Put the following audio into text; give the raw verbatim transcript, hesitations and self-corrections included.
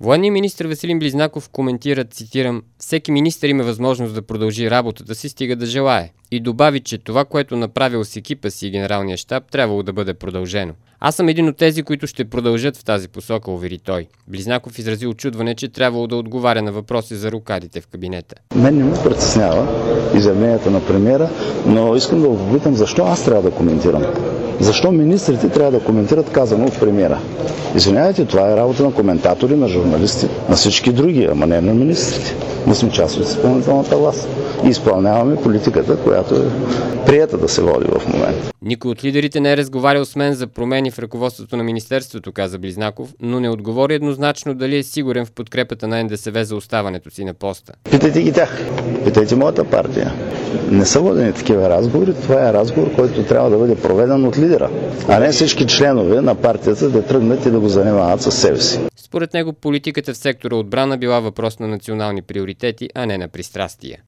Военният министър Веселин Близнаков коментира, цитирам: "Всеки министър има възможност да продължи работата си, стига да желае." И добави, че това, което направил с екипа си и генералния щаб, трябвало да бъде продължено. "Аз съм един от тези, които ще продължат в тази посока", увери той. Близнаков изрази очудване, че трябвало да отговаря на въпроси за рокадите в кабинета. Мен не ме притеснява изявленията на премиера, но искам да го попитам защо аз трябва да коментирам. Защо министрите трябва да коментират казано от премиера? Извинявайте, това е работа на коментатори, на журналисти, на всички други, ама не на министрите. Ние сме част от изпълнителната власт и изпълняваме политиката, която е приета да се води в момента. Никой от лидерите не е разговарял с мен за промени в ръководството на министерството, каза Близнаков, но не отговори еднозначно дали е сигурен в подкрепата на Ен Де Ес Ве за оставането си на поста. Питайте ги тях. Питайте моята партия. Не са водени такива разговори. Това е разговор, който трябва да бъде проведен от лидера, а не всички членове на партията да тръгнат и да го занимават със себе си. Според него политиката в сектора отбрана била въпрос на национални приоритети, а не на пристрастия.